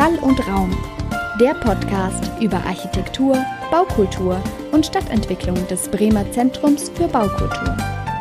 Schall und Raum, der Podcast über Architektur, Baukultur und Stadtentwicklung des Bremer Zentrums für Baukultur.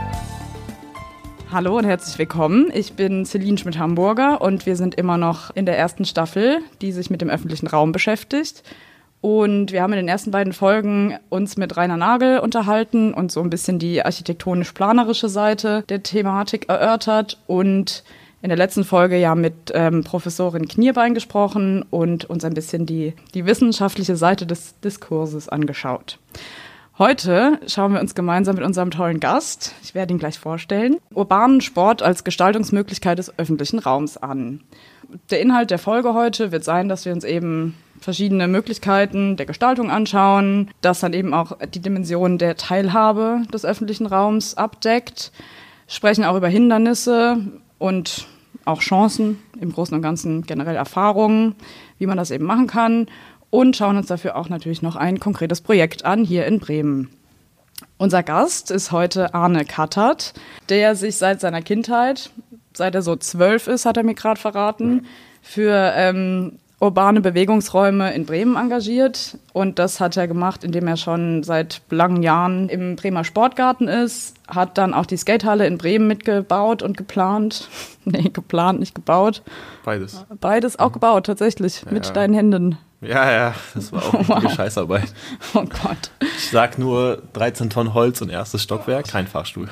Hallo und herzlich willkommen. Ich bin Celine Schmidt-Hamburger und wir sind immer noch in der ersten Staffel, die sich mit dem öffentlichen Raum beschäftigt. Und wir haben in den ersten beiden Folgen uns mit Rainer Nagel unterhalten und so ein bisschen die architektonisch-planerische Seite der Thematik erörtert und in der letzten Folge ja mit Professorin Knierbein gesprochen und uns ein bisschen die wissenschaftliche Seite des Diskurses angeschaut. Heute schauen wir uns gemeinsam mit unserem tollen Gast, ich werde ihn gleich vorstellen, urbanen Sport als Gestaltungsmöglichkeit des öffentlichen Raums an. Der Inhalt der Folge heute wird sein, dass wir uns eben verschiedene Möglichkeiten der Gestaltung anschauen, das dann eben auch die Dimension der Teilhabe des öffentlichen Raums abdeckt, sprechen auch über Hindernisse und auch Chancen, im Großen und Ganzen generell Erfahrungen, wie man das eben machen kann und schauen uns dafür auch natürlich noch ein konkretes Projekt an, hier in Bremen. Unser Gast ist heute Arne Kattert, der sich seit seiner Kindheit, seit er so 12 ist, hat er mir gerade verraten, für urbane Bewegungsräume in Bremen engagiert. Und das hat er gemacht, indem er schon seit langen Jahren im Bremer Sportgarten ist, hat dann auch die Skatehalle in Bremen mitgebaut und geplant. Nee, geplant, nicht gebaut. Beides. Beides auch gebaut, tatsächlich, mit deinen Händen. Ja, das war auch eine Scheißarbeit. Oh Gott. Ich sag nur 13 Tonnen Holz und erstes Stockwerk, kein Fahrstuhl.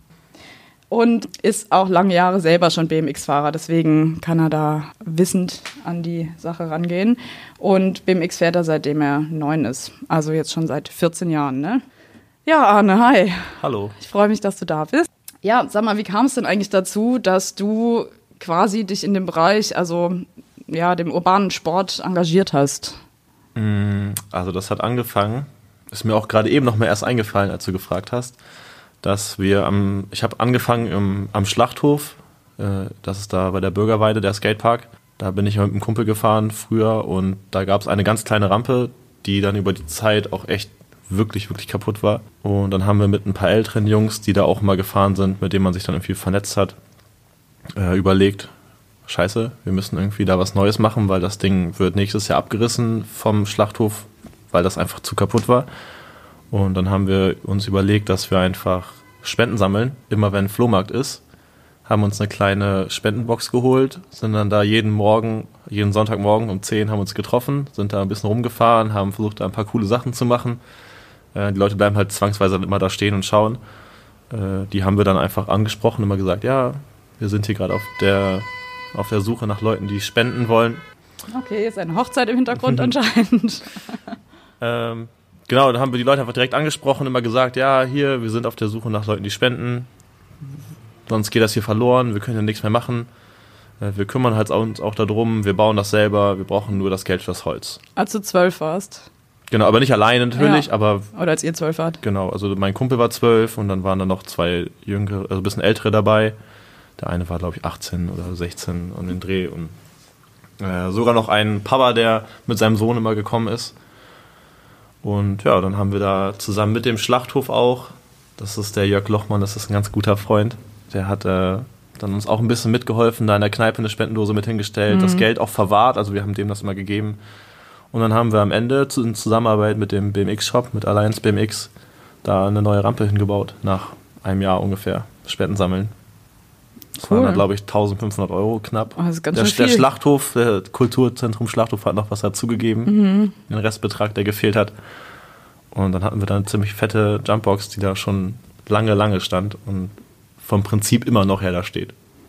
Und ist auch lange Jahre selber schon BMX-Fahrer, deswegen kann er da wissend an die Sache rangehen. Und BMX fährt er, seitdem er 9 ist, also jetzt schon seit 14 Jahren, ne? Ja, Arne, hi. Hallo. Ich freue mich, dass du da bist. Ja, sag mal, wie kam es denn eigentlich dazu, dass du quasi dich in dem Bereich, also ja, dem urbanen Sport engagiert hast? Also das hat angefangen, ist mir auch gerade eben noch mal erst eingefallen, als du gefragt hast, dass ich habe angefangen am Schlachthof, das ist da bei der Bürgerweide, der Skatepark. Da bin ich mit einem Kumpel gefahren früher und da gab es eine ganz kleine Rampe, die dann über die Zeit auch echt wirklich, wirklich kaputt war. Und dann haben wir mit ein paar älteren Jungs, die da auch mal gefahren sind, mit denen man sich dann irgendwie vernetzt hat, überlegt, scheiße, wir müssen irgendwie da was Neues machen, weil das Ding wird nächstes Jahr abgerissen vom Schlachthof, weil das einfach zu kaputt war. Und dann haben wir uns überlegt, dass wir einfach Spenden sammeln, immer wenn Flohmarkt ist, haben uns eine kleine Spendenbox geholt, sind dann da jeden Sonntagmorgen um 10 haben uns getroffen, sind da ein bisschen rumgefahren, haben versucht, da ein paar coole Sachen zu machen. Die Leute bleiben halt zwangsweise immer da stehen und schauen. Die haben wir dann einfach angesprochen, immer gesagt, ja, wir sind hier gerade auf der Suche nach Leuten, die spenden wollen. Okay, ist eine Hochzeit im Hintergrund anscheinend. Genau, dann haben wir die Leute einfach direkt angesprochen, immer gesagt, ja, hier, wir sind auf der Suche nach Leuten, die spenden. Sonst geht das hier verloren, wir können ja nichts mehr machen. Wir kümmern halt uns auch darum, wir bauen das selber, wir brauchen nur das Geld fürs Holz. Als du 12 warst? Genau, aber nicht alleine natürlich, aber... Oder als ihr 12 wart? Genau, also mein Kumpel war 12 und dann waren da noch 2 jüngere, also ein bisschen ältere dabei. Der eine war, glaube ich, 18 oder 16 um den Dreh und sogar noch ein Papa, der mit seinem Sohn immer gekommen ist. Und ja, dann haben wir da zusammen mit dem Schlachthof auch, das ist der Jörg Lochmann, das ist ein ganz guter Freund, der hat dann uns auch ein bisschen mitgeholfen, da in der Kneipe eine Spendendose mit hingestellt, das Geld auch verwahrt, also wir haben dem das immer gegeben. Und dann haben wir am Ende in Zusammenarbeit mit dem BMX-Shop, mit Alliance BMX, da eine neue Rampe hingebaut, nach einem Jahr ungefähr, Spenden sammeln. Das waren dann, glaube ich, 1.500 € knapp. Oh, das ist ganz schön viel. Der Schlachthof, der Kulturzentrum Schlachthof hat noch was dazugegeben, den Restbetrag, der gefehlt hat. Und dann hatten wir da eine ziemlich fette Jumpbox, die da schon lange stand und vom Prinzip immer noch her da steht.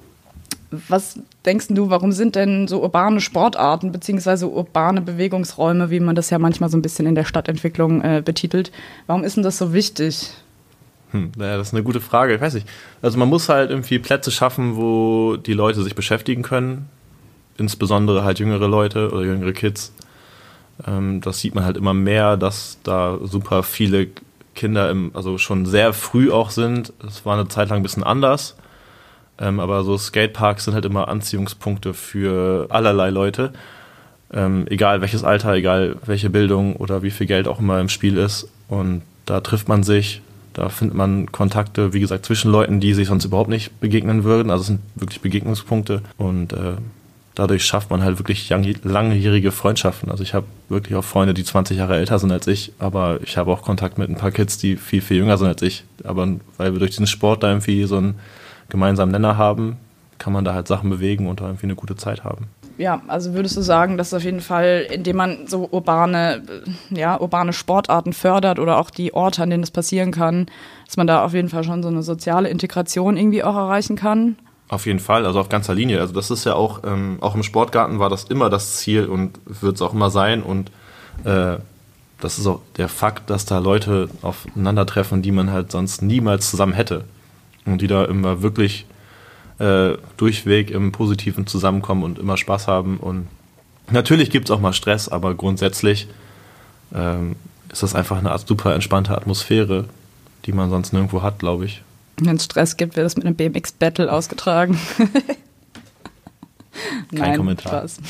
Was denkst du, warum sind denn so urbane Sportarten beziehungsweise urbane Bewegungsräume, wie man das ja manchmal so ein bisschen in der Stadtentwicklung betitelt, warum ist denn das so wichtig? Naja, das ist eine gute Frage, ich weiß nicht. Also man muss halt irgendwie Plätze schaffen, wo die Leute sich beschäftigen können, insbesondere halt jüngere Leute oder jüngere Kids. Das sieht man halt immer mehr, dass da super viele Kinder also schon sehr früh auch sind. Das war eine Zeit lang ein bisschen anders, aber so Skateparks sind halt immer Anziehungspunkte für allerlei Leute. Egal welches Alter, egal welche Bildung oder wie viel Geld auch immer im Spiel ist. Und da trifft man sich. Da findet man Kontakte, wie gesagt, zwischen Leuten, die sich sonst überhaupt nicht begegnen würden. Also es sind wirklich Begegnungspunkte. Und dadurch schafft man halt wirklich langjährige Freundschaften. Also ich habe wirklich auch Freunde, die 20 Jahre älter sind als ich, aber ich habe auch Kontakt mit ein paar Kids, die viel, viel jünger sind als ich. Aber weil wir durch diesen Sport da irgendwie so einen gemeinsamen Nenner haben, kann man da halt Sachen bewegen und da irgendwie eine gute Zeit haben. Ja, also würdest du sagen, dass auf jeden Fall, indem man so urbane Sportarten fördert oder auch die Orte, an denen das passieren kann, dass man da auf jeden Fall schon so eine soziale Integration irgendwie auch erreichen kann? Auf jeden Fall, also auf ganzer Linie. Also das ist ja auch im Sportgarten war das immer das Ziel und wird es auch immer sein. Und das ist auch der Fakt, dass da Leute aufeinandertreffen, die man halt sonst niemals zusammen hätte. Und die da immer wirklich durchweg im Positiven zusammenkommen und immer Spaß haben. Und natürlich gibt es auch mal Stress, aber grundsätzlich ist das einfach eine super entspannte Atmosphäre, die man sonst nirgendwo hat, glaube ich. Wenn es Stress gibt, wird das mit einem BMX-Battle ausgetragen. Kein Kommentar. Spaß.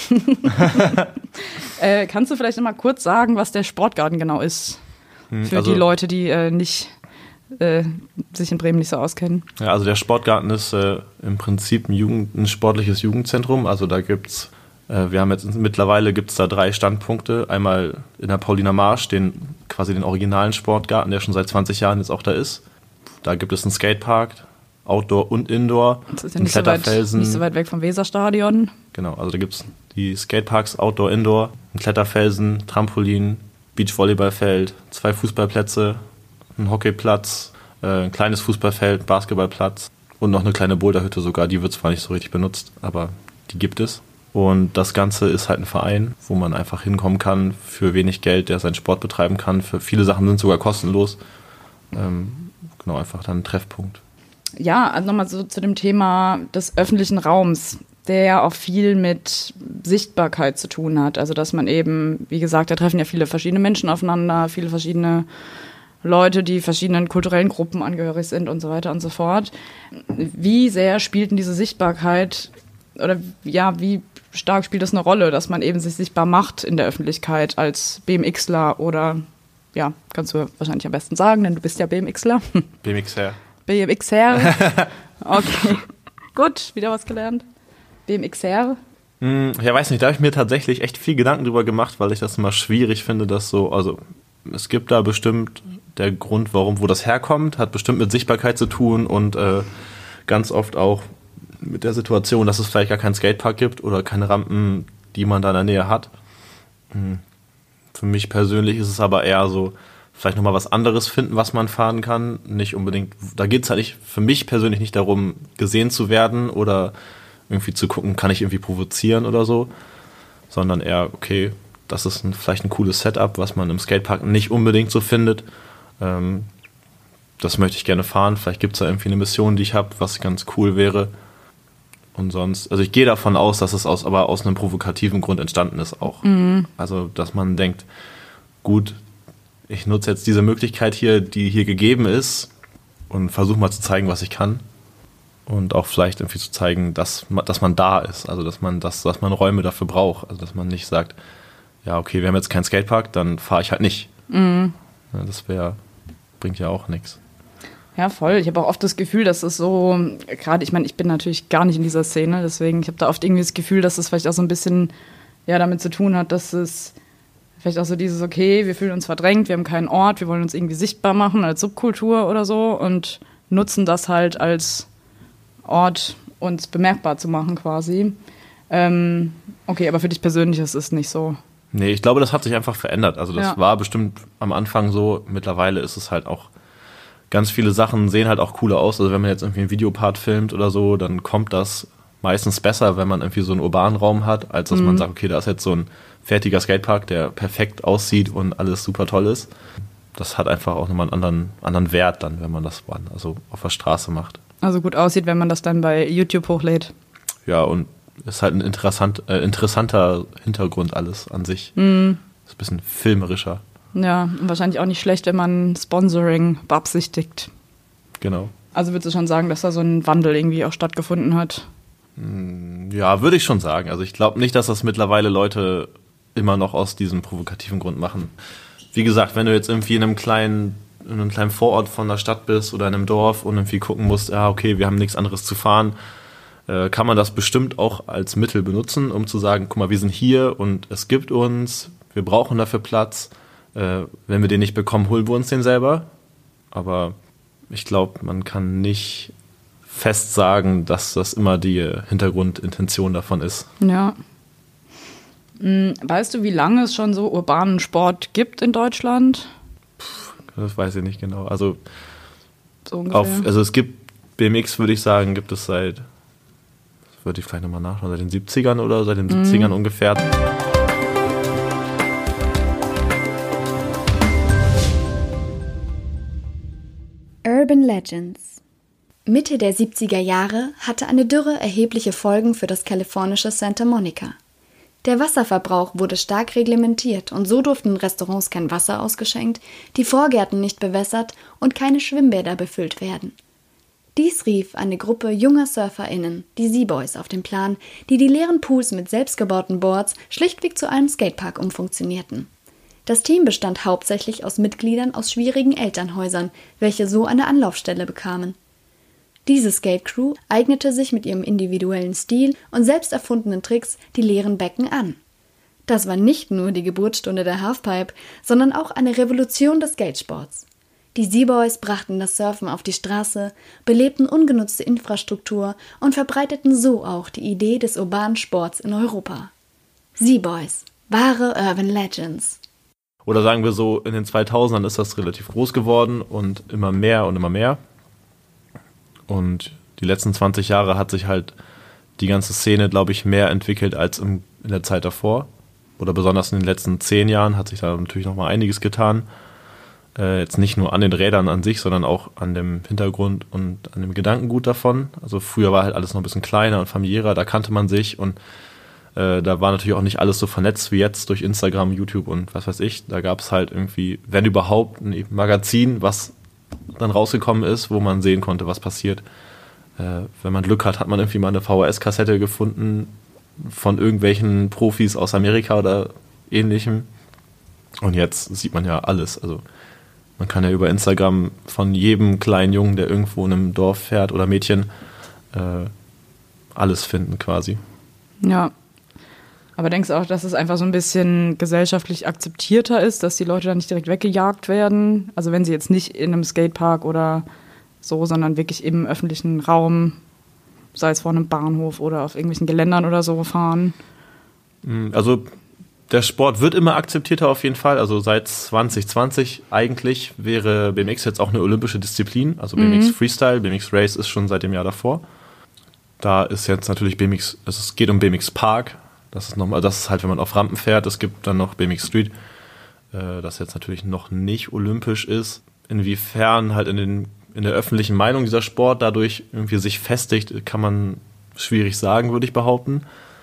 Kannst du vielleicht noch mal kurz sagen, was der Sportgarten genau ist? Für die Leute, die sich in Bremen nicht so auskennen. Ja, also der Sportgarten ist im Prinzip ein sportliches Jugendzentrum. Also da gibt's, mittlerweile gibt es da 3 Standpunkte. Einmal in der Pauliner Marsch, quasi den originalen Sportgarten, der schon seit 20 Jahren jetzt auch da ist. Da gibt es einen Skatepark, Outdoor und Indoor. Das ist ja nicht so weit weg vom Weserstadion. Genau, also da gibt es die Skateparks, Outdoor, Indoor, einen Kletterfelsen, Trampolin, Beachvolleyballfeld, 2 Fußballplätze, ein Hockeyplatz, ein kleines Fußballfeld, Basketballplatz und noch eine kleine Boulderhütte sogar. Die wird zwar nicht so richtig benutzt, aber die gibt es. Und das Ganze ist halt ein Verein, wo man einfach hinkommen kann für wenig Geld, der seinen Sport betreiben kann. Für viele Sachen sind sogar kostenlos. Genau, einfach dann ein Treffpunkt. Ja, also nochmal so zu dem Thema des öffentlichen Raums, der ja auch viel mit Sichtbarkeit zu tun hat. Also dass man eben, wie gesagt, da treffen ja viele verschiedene Menschen aufeinander, viele verschiedene Leute, die verschiedenen kulturellen Gruppen angehörig sind und so weiter und so fort. Wie sehr spielt denn diese Sichtbarkeit oder ja, wie stark spielt das eine Rolle, dass man eben sich sichtbar macht in der Öffentlichkeit als BMXler oder, ja, kannst du wahrscheinlich am besten sagen, denn du bist ja BMXler. BMXer. BMXer. Okay, gut, wieder was gelernt. BMXer. Ja, weiß nicht, da habe ich mir tatsächlich echt viel Gedanken drüber gemacht, weil ich das immer schwierig finde, dass so, also es gibt da bestimmt der Grund, wo das herkommt, hat bestimmt mit Sichtbarkeit zu tun und ganz oft auch mit der Situation, dass es vielleicht gar keinen Skatepark gibt oder keine Rampen, die man da in der Nähe hat. Für mich persönlich ist es aber eher so, vielleicht nochmal was anderes finden, was man fahren kann. Nicht unbedingt, da geht es halt nicht, für mich persönlich nicht darum, gesehen zu werden oder irgendwie zu gucken, kann ich irgendwie provozieren oder so, sondern eher, okay, das ist vielleicht ein cooles Setup, was man im Skatepark nicht unbedingt so findet. Das möchte ich gerne fahren. Vielleicht gibt es da irgendwie eine Mission, die ich habe, was ganz cool wäre. Und sonst, also ich gehe davon aus, dass es aber aus einem provokativen Grund entstanden ist auch. Mhm. Also, dass man denkt, gut, ich nutze jetzt diese Möglichkeit hier, die hier gegeben ist und versuche mal zu zeigen, was ich kann. Und auch vielleicht irgendwie zu zeigen, dass man da ist. Also, dass man Räume dafür braucht. Also, dass man nicht sagt, ja, okay, wir haben jetzt keinen Skatepark, dann fahre ich halt nicht. Mhm. Ja, das bringt ja auch nichts. Ja, voll. Ich habe auch oft das Gefühl, dass es so, gerade, ich meine, ich bin natürlich gar nicht in dieser Szene, deswegen, ich habe da oft irgendwie das Gefühl, dass es vielleicht auch so ein bisschen ja, damit zu tun hat, dass es vielleicht auch so dieses, okay, wir fühlen uns verdrängt, wir haben keinen Ort, wir wollen uns irgendwie sichtbar machen als Subkultur oder so und nutzen das halt als Ort, uns bemerkbar zu machen quasi. Okay, aber für dich persönlich ist es nicht so. Nee, ich glaube, das hat sich einfach verändert. Also das war bestimmt am Anfang so, mittlerweile ist es halt auch, ganz viele Sachen sehen halt auch cooler aus. Also wenn man jetzt irgendwie einen Videopart filmt oder so, dann kommt das meistens besser, wenn man irgendwie so einen urbanen Raum hat, als dass man sagt, okay, da ist jetzt so ein fertiger Skatepark, der perfekt aussieht und alles super toll ist. Das hat einfach auch nochmal einen anderen Wert dann, wenn man das also auf der Straße macht. Also gut aussieht, wenn man das dann bei YouTube hochlädt. Ja, und ist halt ein interessanter Hintergrund alles an sich. Ist ein bisschen filmerischer. Ja, und wahrscheinlich auch nicht schlecht, wenn man Sponsoring beabsichtigt. Genau. Also würdest du schon sagen, dass da so ein Wandel irgendwie auch stattgefunden hat? Ja, würde ich schon sagen. Also ich glaube nicht, dass das mittlerweile Leute immer noch aus diesem provokativen Grund machen. Wie gesagt, wenn du jetzt irgendwie in einem kleinen Vorort von der Stadt bist oder in einem Dorf und irgendwie gucken musst, ja, okay, wir haben nichts anderes zu fahren, kann man das bestimmt auch als Mittel benutzen, um zu sagen, guck mal, wir sind hier und es gibt uns, wir brauchen dafür Platz. Wenn wir den nicht bekommen, holen wir uns den selber. Aber ich glaube, man kann nicht fest sagen, dass das immer die Hintergrundintention davon ist. Ja. Weißt du, wie lange es schon so urbanen Sport gibt in Deutschland? Das weiß ich nicht genau. Also, so ungefähr. also es gibt BMX, würde ich sagen, gibt es seit, das würde ich vielleicht nochmal nachschauen, seit den 70ern oder seit den 70ern ungefähr. Urban Legends. Mitte der 70er Jahre hatte eine Dürre erhebliche Folgen für das kalifornische Santa Monica. Der Wasserverbrauch wurde stark reglementiert und so durften in Restaurants kein Wasser ausgeschenkt, die Vorgärten nicht bewässert und keine Schwimmbäder befüllt werden. Dies rief eine Gruppe junger SurferInnen, die Seaboys, auf den Plan, die leeren Pools mit selbstgebauten Boards schlichtweg zu einem Skatepark umfunktionierten. Das Team bestand hauptsächlich aus Mitgliedern aus schwierigen Elternhäusern, welche so eine Anlaufstelle bekamen. Diese Skate-Crew eignete sich mit ihrem individuellen Stil und selbst erfundenen Tricks die leeren Becken an. Das war nicht nur die Geburtsstunde der Halfpipe, sondern auch eine Revolution des Skatesports. Die Seaboys brachten das Surfen auf die Straße, belebten ungenutzte Infrastruktur und verbreiteten so auch die Idee des urbanen Sports in Europa. Seaboys, wahre Urban Legends. Oder sagen wir so, in den 2000ern ist das relativ groß geworden und immer mehr und immer mehr. Und die letzten 20 Jahre hat sich halt die ganze Szene, glaube ich, mehr entwickelt als in der Zeit davor. Oder besonders in den letzten 10 Jahren hat sich da natürlich noch mal einiges getan. Jetzt nicht nur an den Rädern an sich, sondern auch an dem Hintergrund und an dem Gedankengut davon. Also früher war halt alles noch ein bisschen kleiner und familiärer, da kannte man sich und da war natürlich auch nicht alles so vernetzt wie jetzt durch Instagram, YouTube und was weiß ich. Da gab es halt irgendwie, wenn überhaupt, ein Magazin, was dann rausgekommen ist, wo man sehen konnte, was passiert. Wenn man Glück hat, hat man irgendwie mal eine VHS-Kassette gefunden von irgendwelchen Profis aus Amerika oder ähnlichem. Und jetzt sieht man ja alles. Also man kann ja über Instagram von jedem kleinen Jungen, der irgendwo in einem Dorf fährt oder Mädchen, alles finden quasi. Ja. Aber denkst du auch, dass es einfach so ein bisschen gesellschaftlich akzeptierter ist, dass die Leute dann nicht direkt weggejagt werden? Also wenn sie jetzt nicht in einem Skatepark oder so, sondern wirklich im öffentlichen Raum, sei es vor einem Bahnhof oder auf irgendwelchen Geländern oder so, fahren? Also der Sport wird immer akzeptierter auf jeden Fall. Also seit 2020 eigentlich wäre BMX jetzt auch eine olympische Disziplin. Also BMX Freestyle, BMX Race ist schon seit dem Jahr davor. Da ist jetzt natürlich BMX, also es geht um BMX Park. Das ist halt, wenn man auf Rampen fährt. Es gibt dann noch BMX Street, das jetzt natürlich noch nicht olympisch ist. Inwiefern halt in der öffentlichen Meinung dieser Sport dadurch irgendwie sich festigt, kann man schwierig sagen, würde ich behaupten.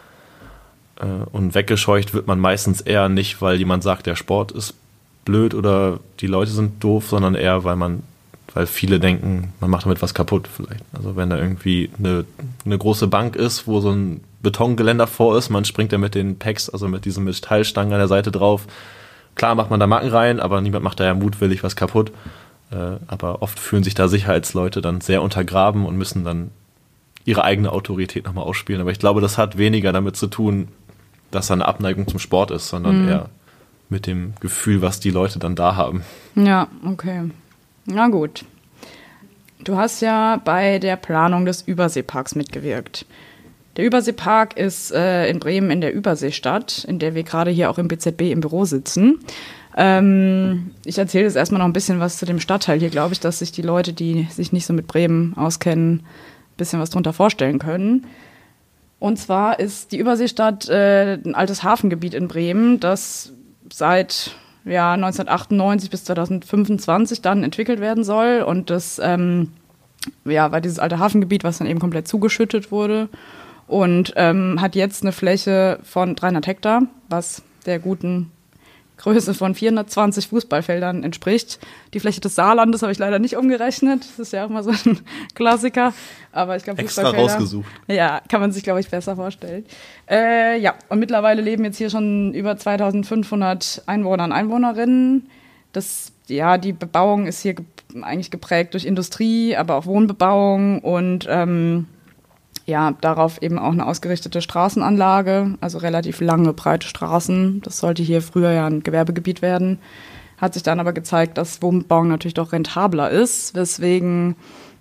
Und weggescheucht wird man meistens eher nicht, weil jemand sagt, der Sport ist blöd oder die Leute sind doof, sondern eher, weil viele denken, man macht damit was kaputt vielleicht. Also wenn da irgendwie eine große Bank ist, wo so ein Betongeländer vor ist, man springt da mit den Packs, also mit diesen Metallstangen an der Seite drauf. Klar macht man da Macken rein, aber niemand macht da ja mutwillig was kaputt. Aber oft fühlen sich da Sicherheitsleute dann sehr untergraben und müssen dann ihre eigene Autorität nochmal ausspielen. Aber ich glaube, das hat weniger damit zu tun, dass da eine Abneigung zum Sport ist, sondern eher mit dem Gefühl, was die Leute dann da haben. Ja, okay. Na gut. Du hast ja bei der Planung des Überseeparks mitgewirkt. Der Überseepark ist in Bremen in der Überseestadt, in der wir gerade hier auch im BZB im Büro sitzen. Ich erzähle jetzt erstmal noch ein bisschen was zu dem Stadtteil hier, glaube ich, dass sich die Leute, die sich nicht so mit Bremen auskennen, ein bisschen was drunter vorstellen können. Und zwar ist die Überseestadt ein altes Hafengebiet in Bremen, das seit 1998 bis 2025 dann entwickelt werden soll. Und das war dieses alte Hafengebiet, was dann eben komplett zugeschüttet wurde. Und hat jetzt eine Fläche von 300 Hektar, was der guten Größe von 420 Fußballfeldern entspricht. Die Fläche des Saarlandes habe ich leider nicht umgerechnet. Das ist ja auch mal so ein Klassiker. Aber ich glaube, extra rausgesucht. Ja, kann man sich, glaube ich, besser vorstellen. Und mittlerweile leben jetzt hier schon über 2500 Einwohner und Einwohnerinnen. Die Bebauung ist hier eigentlich geprägt durch Industrie, aber auch Wohnbebauung und darauf eben auch eine ausgerichtete Straßenanlage, also relativ lange, breite Straßen. Das sollte hier früher ja ein Gewerbegebiet werden. Hat sich dann aber gezeigt, dass Wohnbebauung natürlich doch rentabler ist, weswegen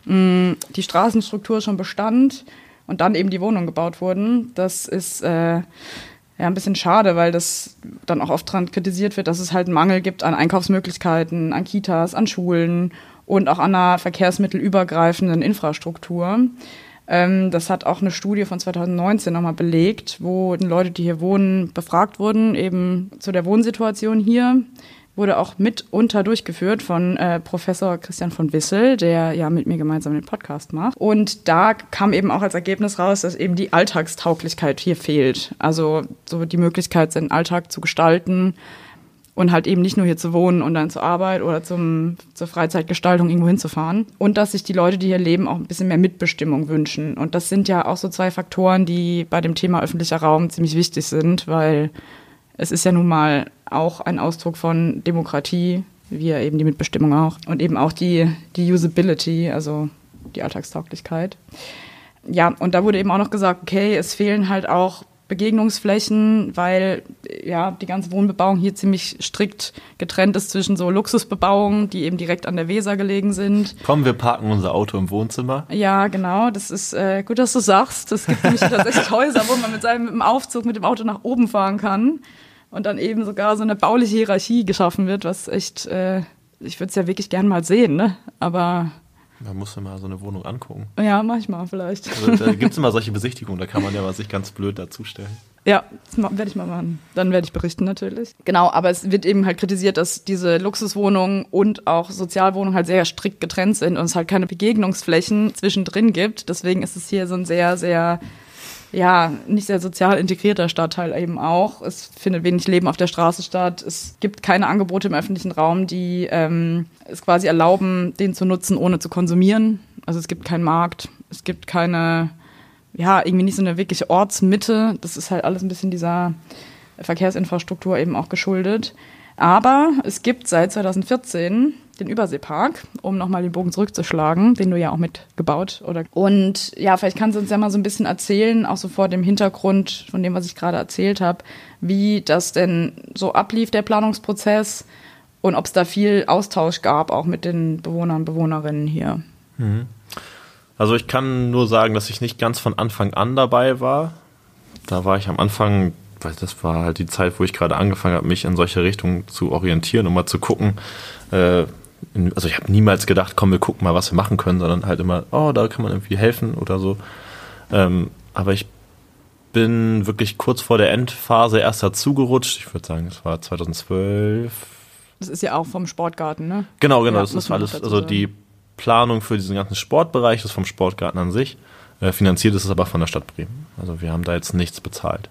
die Straßenstruktur schon bestand und dann eben die Wohnungen gebaut wurden. Das ist ein bisschen schade, weil das dann auch oft dran kritisiert wird, dass es halt einen Mangel gibt an Einkaufsmöglichkeiten, an Kitas, an Schulen und auch an einer verkehrsmittelübergreifenden Infrastruktur. Das hat auch eine Studie von 2019 nochmal belegt, wo die Leute, die hier wohnen, befragt wurden, eben zu der Wohnsituation hier. Wurde auch mitunter durchgeführt von Professor Christian von Wissel, der ja mit mir gemeinsam den Podcast macht. Und da kam eben auch als Ergebnis raus, dass eben die Alltagstauglichkeit hier fehlt. Also so die Möglichkeit, seinen Alltag zu gestalten und halt eben nicht nur hier zu wohnen und dann zur Arbeit oder zur Freizeitgestaltung irgendwo hinzufahren. Und dass sich die Leute, die hier leben, auch ein bisschen mehr Mitbestimmung wünschen. Und das sind ja auch so 2 Faktoren, die bei dem Thema öffentlicher Raum ziemlich wichtig sind, weil es ist ja nun mal auch ein Ausdruck von Demokratie, wie ja eben die Mitbestimmung auch. Und eben auch die Usability, also die Alltagstauglichkeit. Ja, und da wurde eben auch noch gesagt, okay, es fehlen halt auch Begegnungsflächen, weil ja die ganze Wohnbebauung hier ziemlich strikt getrennt ist zwischen so Luxusbebauungen, die eben direkt an der Weser gelegen sind. Komm, wir parken unser Auto im Wohnzimmer. Ja, genau, das ist gut, dass du sagst. Es gibt nämlich tatsächlich Häuser, wo man mit dem Aufzug mit dem Auto nach oben fahren kann und dann eben sogar so eine bauliche Hierarchie geschaffen wird, was echt, ich würde es ja wirklich gern mal sehen, ne? Aber man muss ja mal so eine Wohnung angucken. Ja, mach ich mal vielleicht. Also, da gibt es immer solche Besichtigungen, da kann man ja mal sich ganz blöd dazustellen. Ja, das werde ich mal machen. Dann werde ich berichten natürlich. Genau, aber es wird eben halt kritisiert, dass diese Luxuswohnungen und auch Sozialwohnungen halt sehr strikt getrennt sind und es halt keine Begegnungsflächen zwischendrin gibt. Deswegen ist es hier so ein sehr, sehr, nicht sehr sozial integrierter Stadtteil eben auch. Es findet wenig Leben auf der Straße statt. Es gibt keine Angebote im öffentlichen Raum, die es quasi erlauben, den zu nutzen, ohne zu konsumieren. Also es gibt keinen Markt, es gibt keine, irgendwie nicht so eine wirkliche Ortsmitte. Das ist halt alles ein bisschen dieser Verkehrsinfrastruktur eben auch geschuldet. Aber es gibt seit 2014 den Überseepark, um nochmal den Bogen zurückzuschlagen, den du ja auch mitgebaut, oder? Und ja, vielleicht kannst du uns ja mal so ein bisschen erzählen, auch so vor dem Hintergrund von dem, was ich gerade erzählt habe, wie das denn so ablief, der Planungsprozess, und ob es da viel Austausch gab, auch mit den Bewohnern und Bewohnerinnen hier. Also ich kann nur sagen, dass ich nicht ganz von Anfang an dabei war. Da war ich am Anfang, weil das war halt die Zeit, wo ich gerade angefangen habe, mich in solche Richtungen zu orientieren, um mal zu gucken. Also ich habe niemals gedacht, komm, wir gucken mal, was wir machen können, sondern halt immer, da kann man irgendwie helfen oder so. Aber ich bin wirklich kurz vor der Endphase erst dazugerutscht. Ich würde sagen, es war 2012. Das ist ja auch vom Sportgarten, ne? Genau, das ist alles, also die Planung für diesen ganzen Sportbereich ist vom Sportgarten an sich. Finanziert ist es aber von der Stadt Bremen. Also wir haben da jetzt nichts bezahlt.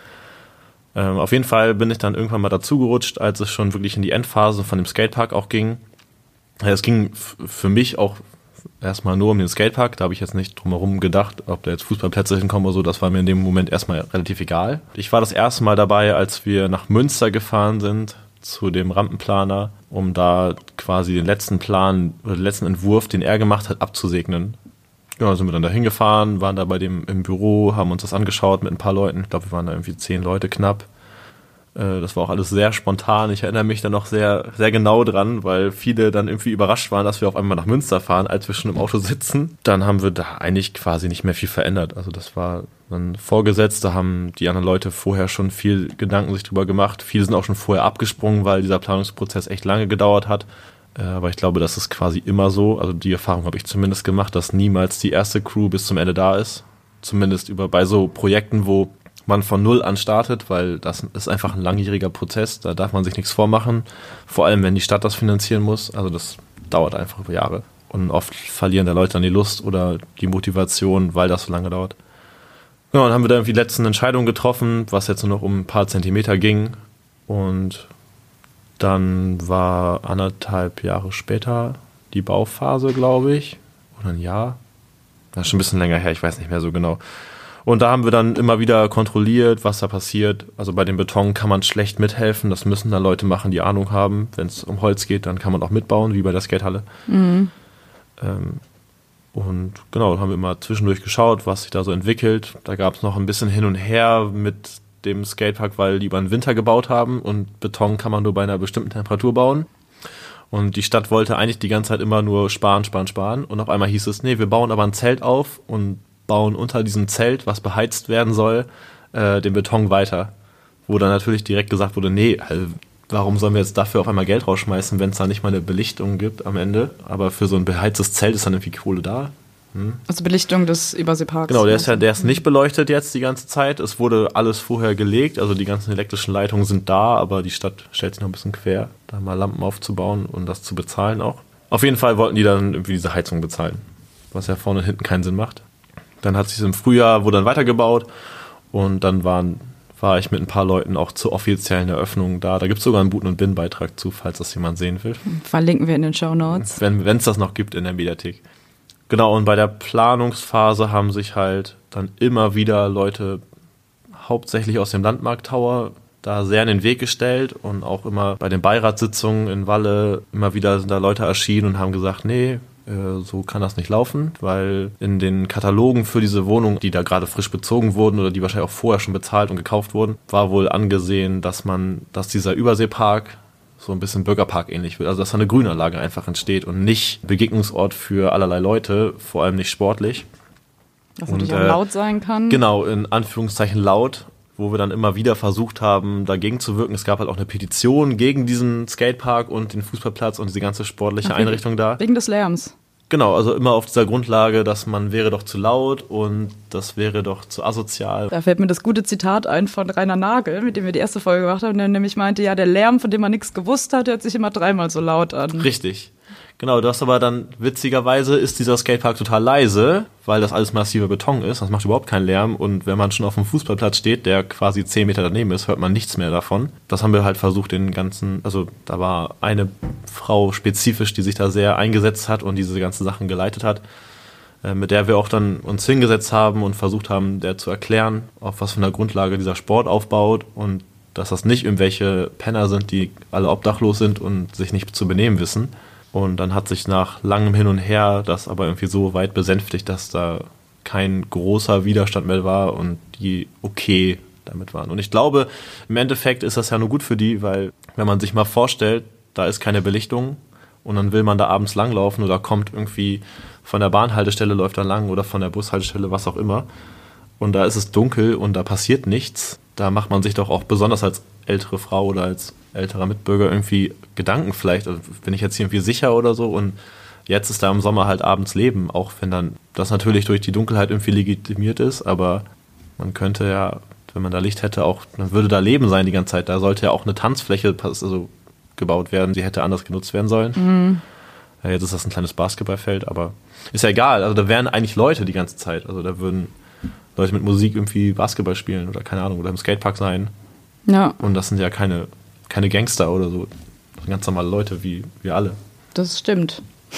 Auf jeden Fall bin ich dann irgendwann mal dazugerutscht, als es schon wirklich in die Endphase von dem Skatepark auch ging. Es ging für mich auch erstmal nur um den Skatepark. Da habe ich jetzt nicht drumherum gedacht, ob da jetzt Fußballplätze hinkommen oder so. Das war mir in dem Moment erstmal relativ egal. Ich war das erste Mal dabei, als wir nach Münster gefahren sind, zu dem Rampenplaner, um da quasi den letzten Plan oder den letzten Entwurf, den er gemacht hat, abzusegnen. Ja, sind wir dann da hingefahren, waren da bei dem im Büro, haben uns das angeschaut mit ein paar Leuten. Ich glaube, wir waren da irgendwie 10 Leute knapp. Das war auch alles sehr spontan. Ich erinnere mich da noch sehr, sehr genau dran, weil viele dann irgendwie überrascht waren, dass wir auf einmal nach Münster fahren, als wir schon im Auto sitzen. Dann haben wir da eigentlich quasi nicht mehr viel verändert. Also das war dann vorgesetzt, da haben die anderen Leute vorher schon viel Gedanken sich drüber gemacht. Viele sind auch schon vorher abgesprungen, weil dieser Planungsprozess echt lange gedauert hat. Aber ich glaube, das ist quasi immer so. Also die Erfahrung habe ich zumindest gemacht, dass niemals die erste Crew bis zum Ende da ist. Zumindest bei so Projekten, wo man von Null an startet, weil das ist einfach ein langjähriger Prozess. Da darf man sich nichts vormachen. Vor allem, wenn die Stadt das finanzieren muss. Also das dauert einfach über Jahre. Und oft verlieren da Leute dann die Lust oder die Motivation, weil das so lange dauert. Ja, dann haben wir da irgendwie die letzten Entscheidungen getroffen, was jetzt nur noch um ein paar Zentimeter ging. Und dann war 1,5 Jahre später die Bauphase, glaube ich. Oder ein Jahr. Das ist schon ein bisschen länger her, ich weiß nicht mehr so genau. Und da haben wir dann immer wieder kontrolliert, was da passiert. Also bei dem Beton kann man schlecht mithelfen. Das müssen da Leute machen, die Ahnung haben. Wenn es um Holz geht, dann kann man auch mitbauen, wie bei der Skatehalle. Und genau, haben wir immer zwischendurch geschaut, was sich da so entwickelt. Da gab es noch ein bisschen hin und her mit dem Skatepark, weil die über den Winter gebaut haben und Beton kann man nur bei einer bestimmten Temperatur bauen. Und die Stadt wollte eigentlich die ganze Zeit immer nur sparen. Und auf einmal hieß es, nee, wir bauen aber ein Zelt auf und bauen unter diesem Zelt, was beheizt werden soll, den Beton weiter. Wo dann natürlich direkt gesagt wurde, nee, warum sollen wir jetzt dafür auf einmal Geld rausschmeißen, wenn es da nicht mal eine Belichtung gibt am Ende? Aber für so ein beheiztes Zelt ist dann irgendwie Kohle da. Also Belichtung des Überseeparks. Genau, der ist nicht beleuchtet jetzt die ganze Zeit. Es wurde alles vorher gelegt, also die ganzen elektrischen Leitungen sind da, aber die Stadt stellt sich noch ein bisschen quer, da mal Lampen aufzubauen und das zu bezahlen auch. Auf jeden Fall wollten die dann irgendwie diese Heizung bezahlen, was ja vorne und hinten keinen Sinn macht. Dann hat sich im Frühjahr, wurde dann weitergebaut und dann war ich mit ein paar Leuten auch zur offiziellen Eröffnung da. Da gibt es sogar einen Buten- und Bin-Beitrag zu, falls das jemand sehen will. Verlinken wir in den Shownotes. Wenn es das noch gibt in der Mediathek. Genau, und bei der Planungsphase haben sich halt dann immer wieder Leute, hauptsächlich aus dem Landmarkt Tower, da sehr in den Weg gestellt und auch immer bei den Beiratssitzungen in Walle immer wieder sind da Leute erschienen und haben gesagt, nee, so kann das nicht laufen, weil in den Katalogen für diese Wohnungen, die da gerade frisch bezogen wurden oder die wahrscheinlich auch vorher schon bezahlt und gekauft wurden, war wohl angesehen, dass dieser Überseepark so ein bisschen Bürgerpark ähnlich wird. Also dass da eine Grünanlage einfach entsteht und nicht Begegnungsort für allerlei Leute, vor allem nicht sportlich. Was natürlich auch laut sein kann. Genau, in Anführungszeichen laut, wo wir dann immer wieder versucht haben, dagegen zu wirken. Es gab halt auch eine Petition gegen diesen Skatepark und den Fußballplatz und diese ganze sportliche Einrichtung da. Wegen des Lärms. Genau, also immer auf dieser Grundlage, dass man wäre doch zu laut und das wäre doch zu asozial. Da fällt mir das gute Zitat ein von Rainer Nagel, mit dem wir die erste Folge gemacht haben, der nämlich meinte, ja, der Lärm, von dem man nichts gewusst hat, hört sich immer 3-mal so laut an. Richtig. Genau, das aber dann, witzigerweise ist dieser Skatepark total leise, weil das alles massiver Beton ist, das macht überhaupt keinen Lärm und wenn man schon auf dem Fußballplatz steht, der quasi 10 Meter daneben ist, hört man nichts mehr davon. Das haben wir halt versucht, also da war eine Frau spezifisch, die sich da sehr eingesetzt hat und diese ganzen Sachen geleitet hat, mit der wir auch dann uns hingesetzt haben und versucht haben, der zu erklären, auf was für einer Grundlage dieser Sport aufbaut und dass das nicht irgendwelche Penner sind, die alle obdachlos sind und sich nicht zu benehmen wissen. Und dann hat sich nach langem Hin und Her das aber irgendwie so weit besänftigt, dass da kein großer Widerstand mehr war und die okay damit waren. Und ich glaube, im Endeffekt ist das ja nur gut für die, weil wenn man sich mal vorstellt, da ist keine Belichtung und dann will man da abends langlaufen oder kommt irgendwie von der Bahnhaltestelle, läuft da lang oder von der Bushaltestelle, was auch immer. Und da ist es dunkel und da passiert nichts. Da macht man sich doch auch besonders als ältere Frau oder als älterer Mitbürger irgendwie Gedanken vielleicht, also bin ich jetzt hier irgendwie sicher oder so und jetzt ist da im Sommer halt abends Leben, auch wenn dann das natürlich durch die Dunkelheit irgendwie legitimiert ist, aber man könnte ja, wenn man da Licht hätte, auch, dann würde da Leben sein die ganze Zeit, da sollte ja auch eine Tanzfläche gebaut werden, die hätte anders genutzt werden sollen. Mhm. Ja, jetzt ist das ein kleines Basketballfeld, aber ist ja egal, also da wären eigentlich Leute die ganze Zeit, also da würden Leute mit Musik irgendwie Basketball spielen oder keine Ahnung, oder im Skatepark sein. Ja. Und das sind ja keine Gangster oder so. Das sind ganz normale Leute wie wir alle. Das stimmt.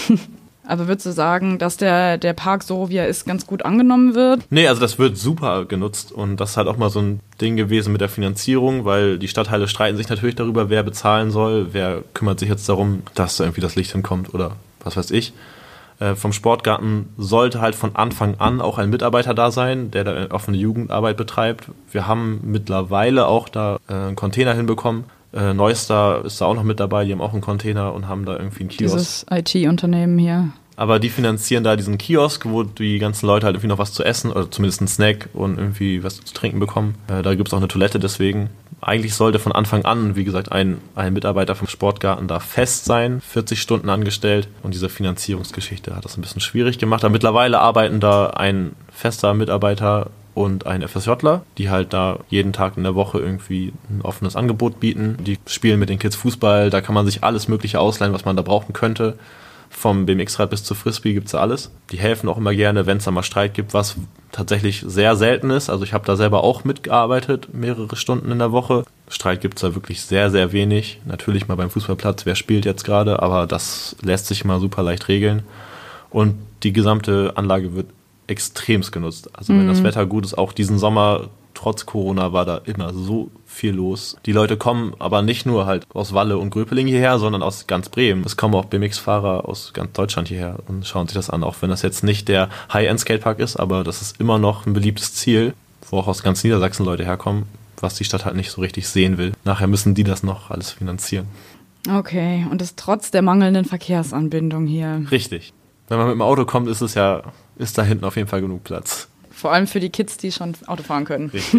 Aber würdest du sagen, dass der Park so, wie er ist, ganz gut angenommen wird? Nee, also das wird super genutzt und das ist halt auch mal so ein Ding gewesen mit der Finanzierung, weil die Stadtteile streiten sich natürlich darüber, wer bezahlen soll, wer kümmert sich jetzt darum, dass da irgendwie das Licht hinkommt oder was weiß ich. Vom Sportgarten sollte halt von Anfang an auch ein Mitarbeiter da sein, der da offene Jugendarbeit betreibt. Wir haben mittlerweile auch da einen Container hinbekommen. Neustar ist da auch noch mit dabei, die haben auch einen Container und haben da irgendwie einen Kiosk. Dieses IT-Unternehmen hier. Aber die finanzieren da diesen Kiosk, wo die ganzen Leute halt irgendwie noch was zu essen oder zumindest einen Snack und irgendwie was zu trinken bekommen. Da gibt es auch eine Toilette deswegen. Eigentlich sollte von Anfang an, wie gesagt, ein Mitarbeiter vom Sportgarten da fest sein, 40 Stunden angestellt. Und diese Finanzierungsgeschichte hat das ein bisschen schwierig gemacht. Aber mittlerweile arbeiten da ein fester Mitarbeiter und ein FSJler, die halt da jeden Tag in der Woche irgendwie ein offenes Angebot bieten. Die spielen mit den Kids Fußball, da kann man sich alles Mögliche ausleihen, was man da brauchen könnte. Vom BMX-Rad bis zu Frisbee gibt's da alles. Die helfen auch immer gerne, wenn es da mal Streit gibt, was tatsächlich sehr selten ist. Also ich habe da selber auch mitgearbeitet, mehrere Stunden in der Woche. Streit gibt's da wirklich sehr, sehr wenig. Natürlich mal beim Fußballplatz, wer spielt jetzt gerade, aber das lässt sich mal super leicht regeln. Und die gesamte Anlage wird extremst genutzt. Also wenn das Wetter gut ist, auch diesen Sommer trotz Corona war da immer so viel los. Die Leute kommen aber nicht nur halt aus Walle und Gröpeling hierher, sondern aus ganz Bremen. Es kommen auch BMX-Fahrer aus ganz Deutschland hierher und schauen sich das an, auch wenn das jetzt nicht der High-End-Skatepark ist, aber das ist immer noch ein beliebtes Ziel, wo auch aus ganz Niedersachsen Leute herkommen, was die Stadt halt nicht so richtig sehen will. Nachher müssen die das noch alles finanzieren. Okay, und das trotz der mangelnden Verkehrsanbindung hier. Richtig. Wenn man mit dem Auto kommt, ist da hinten auf jeden Fall genug Platz. Vor allem für die Kids, die schon Auto fahren können. Richtig.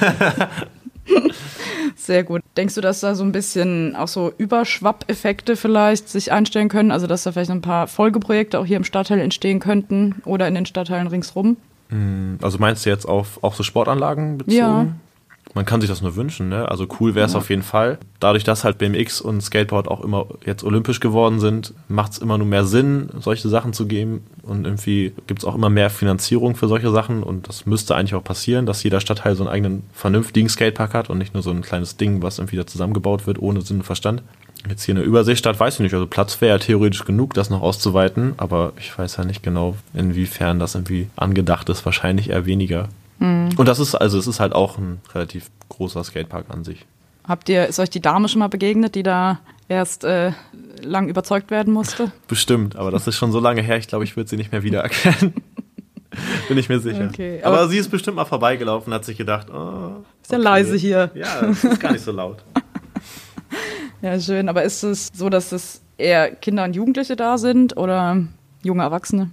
Sehr gut. Denkst du, dass da so ein bisschen auch so Überschwappeffekte vielleicht sich einstellen können? Also dass da vielleicht ein paar Folgeprojekte auch hier im Stadtteil entstehen könnten oder in den Stadtteilen ringsrum? Also meinst du jetzt auf so Sportanlagen bezogen? Ja. Man kann sich das nur wünschen, ne? Also cool wäre es auf jeden Fall. Dadurch, dass halt BMX und Skateboard auch immer jetzt olympisch geworden sind, macht es immer nur mehr Sinn, solche Sachen zu geben. Und irgendwie gibt es auch immer mehr Finanzierung für solche Sachen. Und das müsste eigentlich auch passieren, dass jeder Stadtteil so einen eigenen vernünftigen Skatepark hat und nicht nur so ein kleines Ding, was irgendwie da zusammengebaut wird, ohne Sinn und Verstand. Jetzt hier in der Überseestadt weiß ich nicht, also Platz wäre ja theoretisch genug, das noch auszuweiten. Aber ich weiß ja nicht genau, inwiefern das irgendwie angedacht ist. Wahrscheinlich eher weniger. Und es ist halt auch ein relativ großer Skatepark an sich. Ist euch die Dame schon mal begegnet, die da erst lang überzeugt werden musste? Bestimmt, aber das ist schon so lange her, ich glaube, ich würde sie nicht mehr wiedererkennen. Bin ich mir sicher. Okay, aber sie ist bestimmt mal vorbeigelaufen und hat sich gedacht, ist ja leise hier. Ja, es ist gar nicht so laut. Ja, schön. Aber ist es so, dass es eher Kinder und Jugendliche da sind oder junge Erwachsene?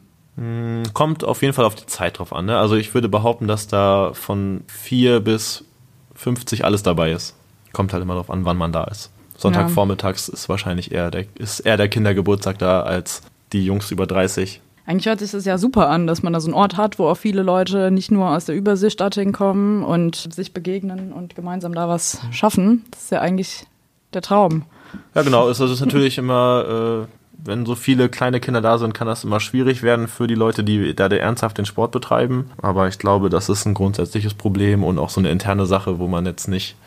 Kommt auf jeden Fall auf die Zeit drauf an. Ne? Also ich würde behaupten, dass da von 4 bis 50 alles dabei ist. Kommt halt immer darauf an, wann man da ist. Sonntagvormittags ist wahrscheinlich eher der Kindergeburtstag da als die Jungs über 30. Eigentlich hört sich das ja super an, dass man da so einen Ort hat, wo auch viele Leute nicht nur aus der Überseestadt hinkommen und sich begegnen und gemeinsam da was schaffen. Das ist ja eigentlich der Traum. Ja genau, es ist natürlich immer... wenn so viele kleine Kinder da sind, kann das immer schwierig werden für die Leute, die da ernsthaft den Sport betreiben. Aber ich glaube, das ist ein grundsätzliches Problem und auch so eine interne Sache, wo man jetzt nicht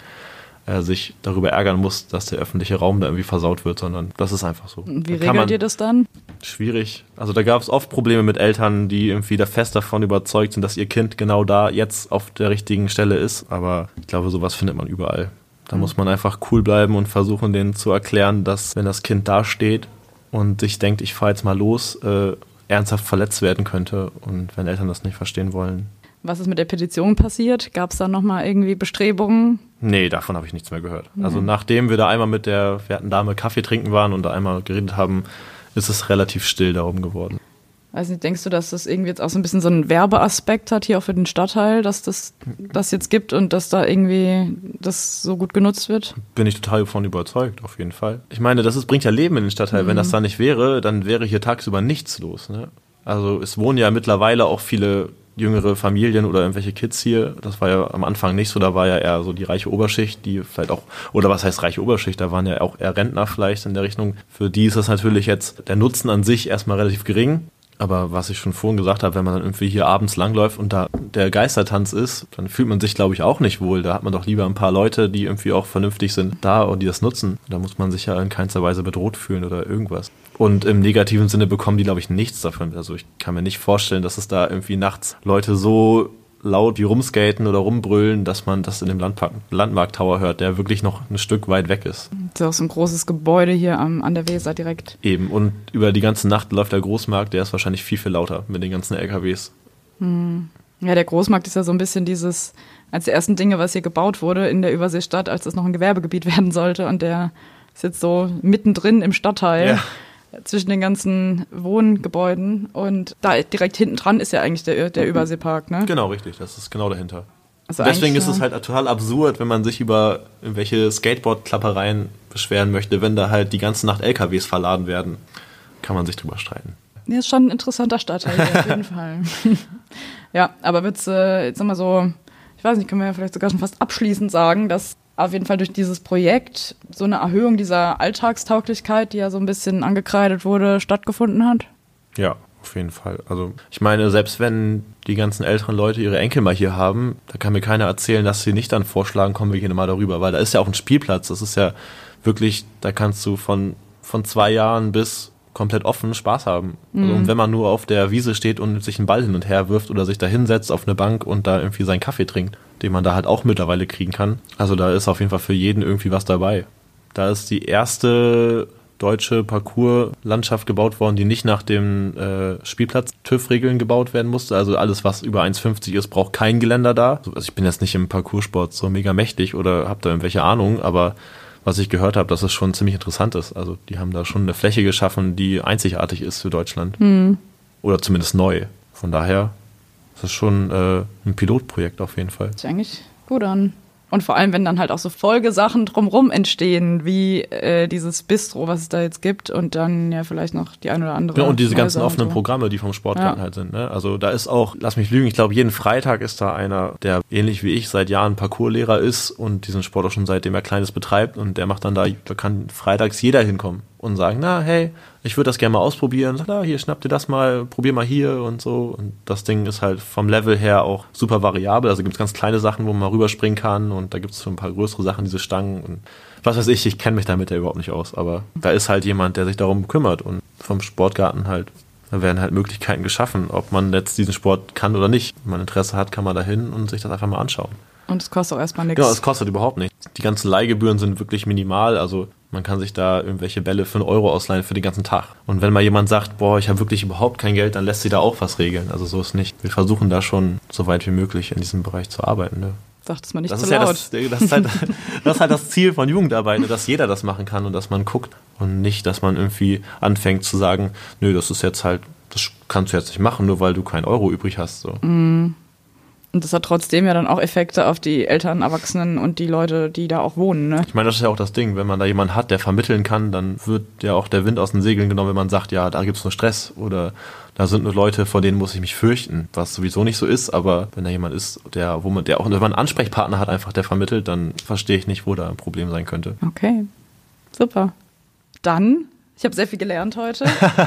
sich darüber ärgern muss, dass der öffentliche Raum da irgendwie versaut wird, sondern das ist einfach so. Wie regelt ihr das dann? Schwierig. Also da gab es oft Probleme mit Eltern, die irgendwie da fest davon überzeugt sind, dass ihr Kind genau da jetzt auf der richtigen Stelle ist. Aber ich glaube, sowas findet man überall. Da muss man einfach cool bleiben und versuchen, denen zu erklären, dass wenn das Kind da steht und sich denkt, ich fahre jetzt mal los, ernsthaft verletzt werden könnte. Und wenn Eltern das nicht verstehen wollen. Was ist mit der Petition passiert? Gab es da nochmal irgendwie Bestrebungen? Nee, davon habe ich nichts mehr gehört. Also nachdem wir da einmal mit der werten Dame Kaffee trinken waren und da einmal geredet haben, ist es relativ still darum geworden. Weiß nicht, denkst du, dass das irgendwie jetzt auch so ein bisschen so einen Werbeaspekt hat hier auch für den Stadtteil, dass das jetzt gibt und dass da irgendwie das so gut genutzt wird? Bin ich total davon überzeugt, auf jeden Fall. Ich meine, bringt ja Leben in den Stadtteil. Wenn das da nicht wäre, dann wäre hier tagsüber nichts los. Ne? Also es wohnen ja mittlerweile auch viele jüngere Familien oder irgendwelche Kids hier. Das war ja am Anfang nicht so, da war ja eher so die reiche Oberschicht, die vielleicht auch, oder was heißt reiche Oberschicht, da waren ja auch eher Rentner vielleicht in der Richtung. Für die ist das natürlich jetzt der Nutzen an sich erstmal relativ gering. Aber was ich schon vorhin gesagt habe, wenn man dann irgendwie hier abends langläuft und da der Geistertanz ist, dann fühlt man sich, glaube ich, auch nicht wohl. Da hat man doch lieber ein paar Leute, die irgendwie auch vernünftig sind, da und die das nutzen. Da muss man sich ja in keinster Weise bedroht fühlen oder irgendwas. Und im negativen Sinne bekommen die, glaube ich, nichts davon. Also ich kann mir nicht vorstellen, dass es da irgendwie nachts Leute so laut wie rumskaten oder rumbrüllen, dass man das in dem Landmarkt Tower hört, der wirklich noch ein Stück weit weg ist. Das ist auch so ein großes Gebäude hier an der Weser direkt. Eben, und über die ganze Nacht läuft der Großmarkt, der ist wahrscheinlich viel, viel lauter mit den ganzen LKWs. Ja, der Großmarkt ist ja so ein bisschen eines der ersten Dinge, was hier gebaut wurde in der Überseestadt, als das noch ein Gewerbegebiet werden sollte, und der ist jetzt so mittendrin im Stadtteil. Ja. Zwischen den ganzen Wohngebäuden, und da direkt hinten dran ist ja eigentlich der Überseepark, ne? Genau, richtig, das ist genau dahinter. Also deswegen ist es halt total absurd, wenn man sich über irgendwelche Skateboard-Klappereien beschweren möchte, wenn da halt die ganze Nacht LKWs verladen werden. Kann man sich drüber streiten. Ja, ist schon ein interessanter Stadtteil hier, auf jeden Fall. Ja, aber jetzt nochmal so, ich weiß nicht, können wir ja vielleicht sogar schon fast abschließend sagen, dass auf jeden Fall durch dieses Projekt so eine Erhöhung dieser Alltagstauglichkeit, die ja so ein bisschen angekreidet wurde, stattgefunden hat? Ja, auf jeden Fall. Also ich meine, selbst wenn die ganzen älteren Leute ihre Enkel mal hier haben, da kann mir keiner erzählen, dass sie nicht dann vorschlagen, kommen wir hier mal darüber, weil da ist ja auch ein Spielplatz. Das ist ja wirklich, da kannst du von 2 Jahren bis komplett offen Spaß haben. Also, und wenn man nur auf der Wiese steht und sich einen Ball hin und her wirft oder sich da hinsetzt auf eine Bank und da irgendwie seinen Kaffee trinkt, den man da halt auch mittlerweile kriegen kann. Also da ist auf jeden Fall für jeden irgendwie was dabei. Da ist die erste deutsche Parcours-Landschaft gebaut worden, die nicht nach dem Spielplatz-TÜV-Regeln gebaut werden musste. Also alles, was über 1,50 ist, braucht kein Geländer da. Also ich bin jetzt nicht im Parcoursport so mega mächtig oder habe da irgendwelche Ahnung, aber was ich gehört habe, dass es schon ziemlich interessant ist. Also die haben da schon eine Fläche geschaffen, die einzigartig ist für Deutschland. Oder zumindest neu. Von daher ist es schon ein Pilotprojekt auf jeden Fall. Hört sich eigentlich gut an. Und vor allem, wenn dann halt auch so Folgesachen drumrum entstehen, wie dieses Bistro, was es da jetzt gibt und dann ja vielleicht noch die ein oder andere. Ja, und diese ganzen offenen so. Programme, die vom Sportgarten halt sind. Ne? Also da ist auch, lass mich lügen, ich glaube jeden Freitag ist da einer, der ähnlich wie ich seit Jahren Parcourslehrer ist und diesen Sport auch schon seitdem er Kleines betreibt und der macht dann da kann freitags jeder hinkommen und sagen, na hey, ich würde das gerne mal ausprobieren. Sag, na, hier, schnapp dir das mal, probier mal hier und so. Und das Ding ist halt vom Level her auch super variabel. Also gibt es ganz kleine Sachen, wo man mal rüberspringen kann und da gibt es so ein paar größere Sachen, diese Stangen und was weiß ich kenne mich damit ja überhaupt nicht aus. Aber da ist halt jemand, der sich darum kümmert und vom Sportgarten halt, da werden halt Möglichkeiten geschaffen, ob man jetzt diesen Sport kann oder nicht. Wenn man Interesse hat, kann man da hin und sich das einfach mal anschauen. Und es kostet auch erstmal nichts. Genau, es kostet überhaupt nichts. Die ganzen Leihgebühren sind wirklich minimal, also man kann sich da irgendwelche Bälle für 1 Euro ausleihen für den ganten Tag. Und wenn mal jemand sagt, boah, ich habe wirklich überhaupt kein Geld, dann lässt sich da auch was regeln. Also so ist nicht. Wir versuchen da schon so weit wie möglich in diesem Bereich zu arbeiten. Ne? Sagt es mal nicht das zu ist laut. Ja das ist halt das Ziel von Jugendarbeit, dass jeder das machen kann und dass man guckt und nicht, dass man irgendwie anfängt zu sagen, nö, das ist jetzt halt, das kannst du jetzt nicht machen, nur weil du keinen Euro übrig hast. So. Und das hat trotzdem ja dann auch Effekte auf die Eltern, Erwachsenen und die Leute, die da auch wohnen. Ne? Ich meine, das ist ja auch das Ding, wenn man da jemanden hat, der vermitteln kann, dann wird ja auch der Wind aus den Segeln genommen, wenn man sagt, ja, da gibt's nur Stress oder da sind nur Leute, vor denen muss ich mich fürchten, was sowieso nicht so ist, aber wenn da jemand ist, der auch, wenn man einen Ansprechpartner hat, einfach der vermittelt, dann verstehe ich nicht, wo da ein Problem sein könnte. Okay, super. Dann, ich habe sehr viel gelernt heute.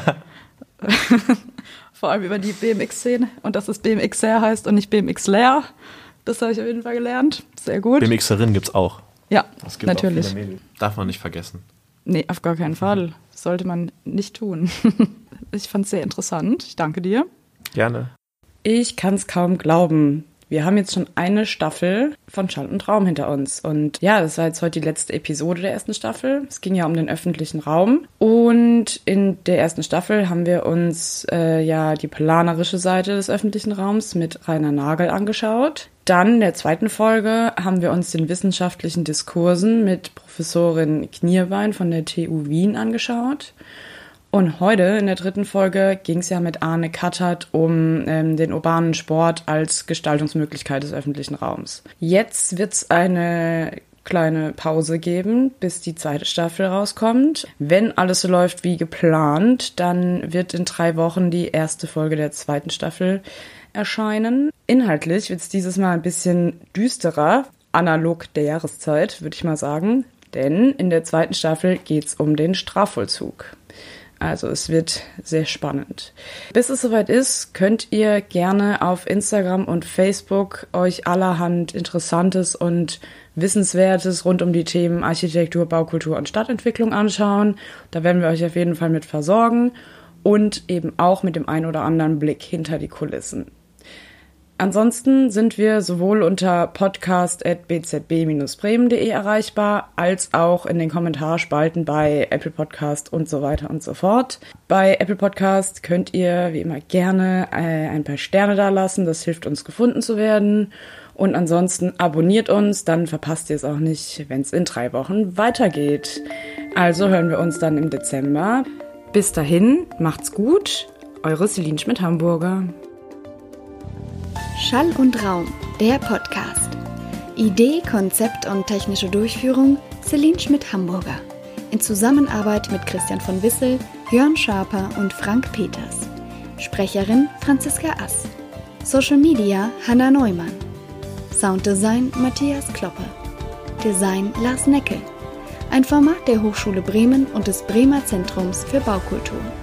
Vor allem über die BMX-Szene und dass es BMXer heißt und nicht BMXler. Das habe ich auf jeden Fall gelernt. Sehr gut. BMXerin gibt's auch. Ja, das gibt natürlich. Auch viele Mädels. Darf man nicht vergessen. Nee, auf gar keinen Fall. Das sollte man nicht tun. Ich fand es sehr interessant. Ich danke dir. Gerne. Ich kann es kaum glauben. Wir haben jetzt schon eine Staffel von Schall und Raum hinter uns. Und ja, das war jetzt heute die letzte Episode der ersten Staffel. Es ging ja um den öffentlichen Raum. Und in der ersten Staffel haben wir uns die planerische Seite des öffentlichen Raums mit Rainer Nagel angeschaut. Dann in der zweiten Folge haben wir uns den wissenschaftlichen Diskursen mit Professorin Knierbein von der TU Wien angeschaut. Und heute in der dritten Folge ging es ja mit Arne Kattert um den urbanen Sport als Gestaltungsmöglichkeit des öffentlichen Raums. Jetzt wird es eine kleine Pause geben, bis die zweite Staffel rauskommt. Wenn alles so läuft wie geplant, dann wird in 3 Wochen die erste Folge der zweiten Staffel erscheinen. Inhaltlich wird es dieses Mal ein bisschen düsterer, analog der Jahreszeit, würde ich mal sagen. Denn in der zweiten Staffel geht es um den Strafvollzug. Also es wird sehr spannend. Bis es soweit ist, könnt ihr gerne auf Instagram und Facebook euch allerhand Interessantes und Wissenswertes rund um die Themen Architektur, Baukultur und Stadtentwicklung anschauen. Da werden wir euch auf jeden Fall mit versorgen und eben auch mit dem ein oder anderen Blick hinter die Kulissen. Ansonsten sind wir sowohl unter podcast@bzb-bremen.de erreichbar, als auch in den Kommentarspalten bei Apple Podcast und so weiter und so fort. Bei Apple Podcast könnt ihr wie immer gerne ein paar Sterne dalassen, das hilft uns gefunden zu werden. Und ansonsten abonniert uns, dann verpasst ihr es auch nicht, wenn es in 3 Wochen weitergeht. Also hören wir uns dann im Dezember. Bis dahin, macht's gut, eure Celine Schmidt-Hamburger. Schall und Raum, der Podcast. Idee, Konzept und technische Durchführung Celine Schmidt-Hamburger. In Zusammenarbeit mit Christian von Wissel, Jörn Schaper und Frank Peters. Sprecherin Franziska Ass. Social Media Hanna Neumann. Sounddesign Matthias Kloppe. Design Lars Neckel. Ein Format der Hochschule Bremen und des Bremer Zentrums für Baukultur.